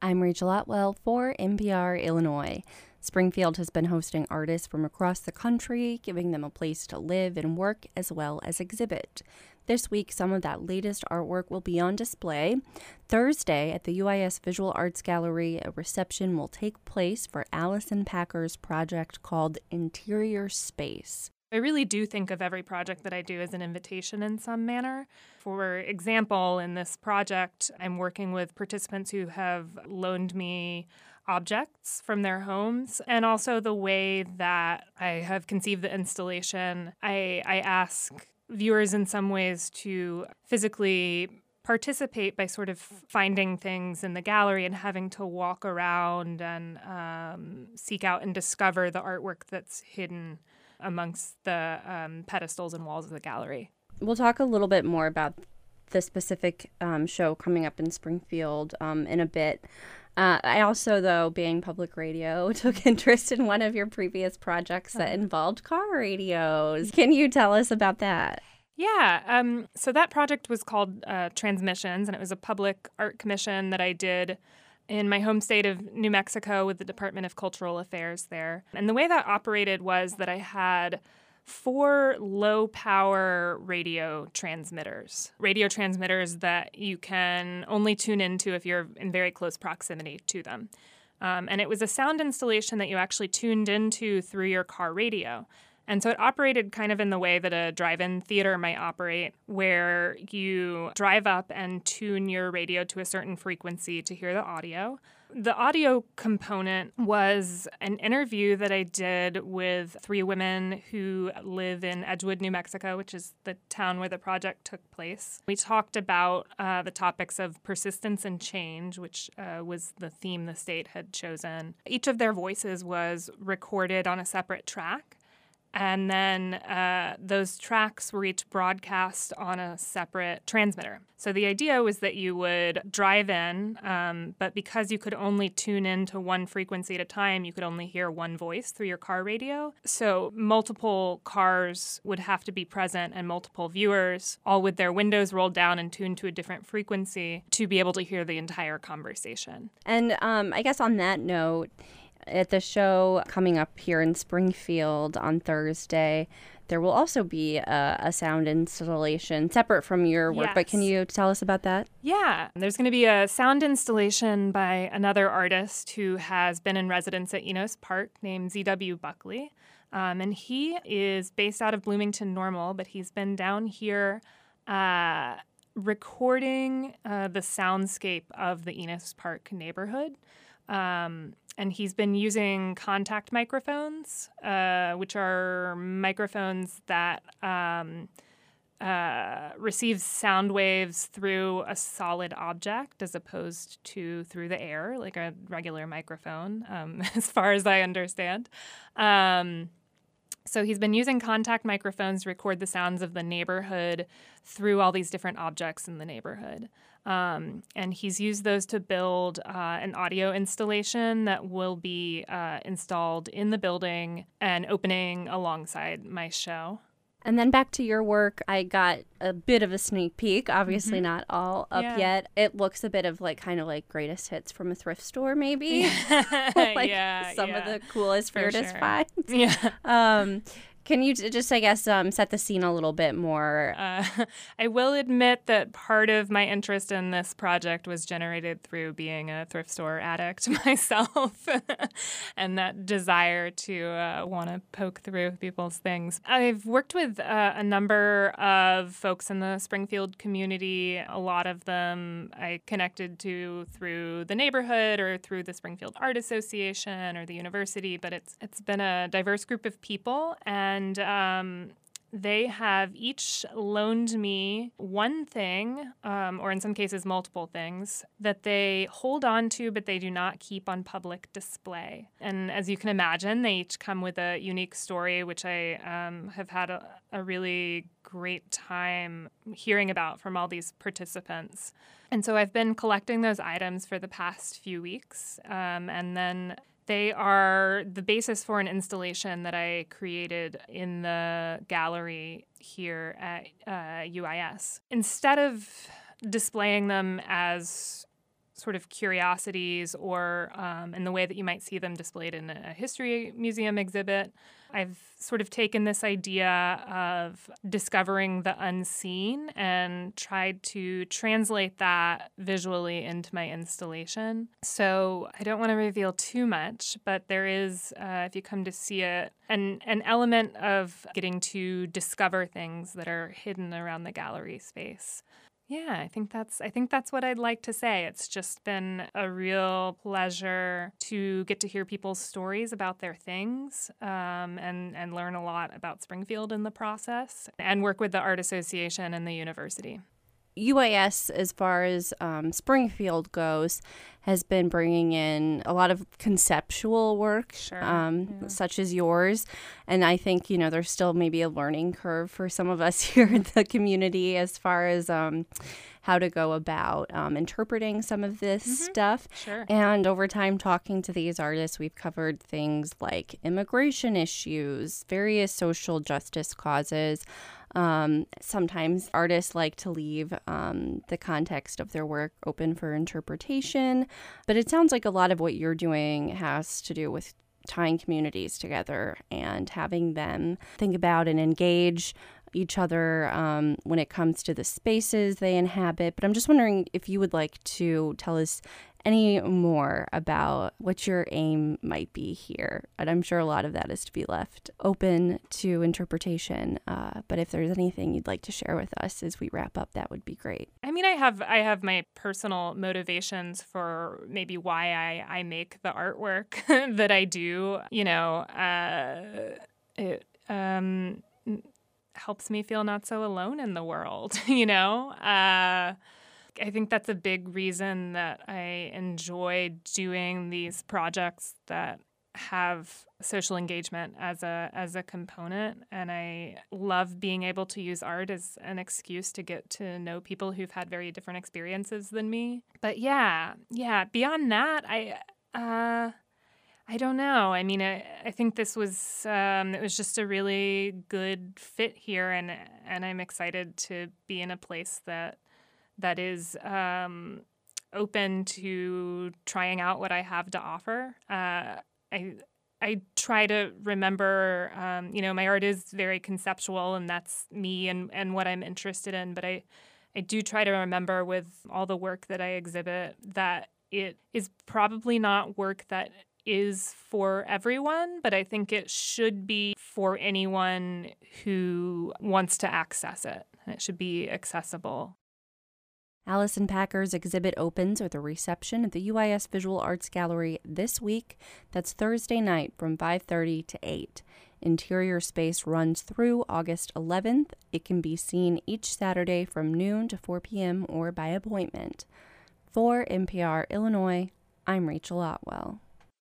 I'm Rachel Otwell for NPR Illinois. Springfield has been hosting artists from across the country, giving them a place to live and work as well as exhibit. This week, some of that latest artwork will be on display. Thursday, at the UIS Visual Arts Gallery, a reception will take place for Allison Packer's project called Interior Space. I really do think of every project that I do as an invitation in some manner. For example, in this project, I'm working with participants who have loaned me objects from their homes, and also the way that I have conceived the installation. I ask viewers in some ways to physically participate by sort of finding things in the gallery and having to walk around and seek out and discover the artwork that's hidden amongst the pedestals and walls of the gallery. We'll talk a little bit more about the specific show coming up in Springfield in a bit. I also, though, being public radio, took interest in one of your previous projects that involved car radios. Can you tell us about that? Yeah. So that project was called Transmissions, and it was a public art commission that I did in my home state of New Mexico with the Department of Cultural Affairs there. And the way that operated was that I had 4 low-power radio transmitters that you can only tune into if you're in very close proximity to them. And it was a sound installation that you actually tuned into through your car radio. And so it operated kind of in the way that a drive-in theater might operate, where you drive up and tune your radio to a certain frequency to hear the audio. The audio component was an interview that I did with 3 women who live in Edgewood, New Mexico, which is the town where the project took place. We talked about the topics of persistence and change, which was the theme the state had chosen. Each of their voices was recorded on a separate track. And then those tracks were each broadcast on a separate transmitter. So the idea was that you would drive in, but because you could only tune in to one frequency at a time, you could only hear one voice through your car radio. So multiple cars would have to be present and multiple viewers, all with their windows rolled down and tuned to a different frequency to be able to hear the entire conversation. And I guess on that note, at the show coming up here in Springfield on Thursday, there will also be a sound installation separate from your work. Yes. But can you tell us about that? Yeah. There's going to be a sound installation by another artist who has been in residence at Enos Park named Z.W. Buckley. And he is based out of Bloomington Normal, but he's been down here recording the soundscape of the Enos Park neighborhood. And he's been using contact microphones, which are microphones that receive sound waves through a solid object as opposed to through the air, like a regular microphone, as far as I understand. So he's been using contact microphones to record the sounds of the neighborhood through all these different objects in the neighborhood. And he's used those to build an audio installation that will be installed in the building and opening alongside my show. And then back to your work, I got a bit of a sneak peek, obviously not all up yet. It looks a bit of kind of like greatest hits from a thrift store, maybe. Some of the coolest, weirdest finds. Yeah. Can you just, I guess, set the scene a little bit more? I will admit that part of my interest in this project was generated through being a thrift store addict myself and that desire to want to poke through people's things. I've worked with a number of folks in the Springfield community. A lot of them I connected to through the neighborhood or through the Springfield Art Association or the university, but it's been a diverse group of people, and they have each loaned me one thing, or in some cases multiple things, that they hold on to but they do not keep on public display. And as you can imagine, they each come with a unique story, which I have had a really great time hearing about from all these participants. And so I've been collecting those items for the past few weeks, and then they are the basis for an installation that I created in the gallery here at UIS. Instead of displaying them as sort of curiosities or in the way that you might see them displayed in a history museum exhibit. I've sort of taken this idea of discovering the unseen and tried to translate that visually into my installation. So I don't want to reveal too much, but there is, if you come to see it, an element of getting to discover things that are hidden around the gallery space. Yeah, I think that's what I'd like to say. It's just been a real pleasure to get to hear people's stories about their things, and learn a lot about Springfield in the process, and work with the Art Association and the university. UIS, as far as Springfield goes, has been bringing in a lot of conceptual work, such as yours. And I think, there's still maybe a learning curve for some of us here in the community as far as how to go about interpreting some of this stuff. Sure. And over time, talking to these artists, we've covered things like immigration issues, various social justice causes. Sometimes artists like to leave the context of their work open for interpretation, but it sounds like a lot of what you're doing has to do with tying communities together and having them think about and engage each other when it comes to the spaces they inhabit. But I'm just wondering if you would like to tell us any more about what your aim might be here. And I'm sure a lot of that is to be left open to interpretation. But if there's anything you'd like to share with us as we wrap up, that would be great. I mean, I have my personal motivations for maybe why I make the artwork that I do. It helps me feel not so alone in the world, I think that's a big reason that I enjoy doing these projects that have social engagement as a component, and I love being able to use art as an excuse to get to know people who've had very different experiences than me. But yeah, beyond that, I don't know. I mean, I think this was it was just a really good fit here, and I'm excited to be in a place that is open to trying out what I have to offer. I try to remember, my art is very conceptual, and that's me and what I'm interested in. But I do try to remember with all the work that I exhibit that it is probably not work that is for everyone, but I think it should be for anyone who wants to access it. And it should be accessible. Allison Packer's exhibit opens with a reception at the UIS Visual Arts Gallery this week. That's Thursday night from 5:30 to 8. Interior space runs through August 11th. It can be seen each Saturday from noon to 4 p.m. or by appointment. For NPR Illinois, I'm Rachel Otwell.